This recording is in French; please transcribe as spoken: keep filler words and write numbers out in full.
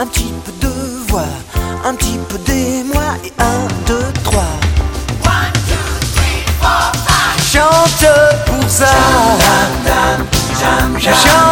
un petit peu de voix, un petit peu d'émoi et un, deux, trois. One, two, three, four, five. Chante pour ça, Jam, jam, jam, jam. chante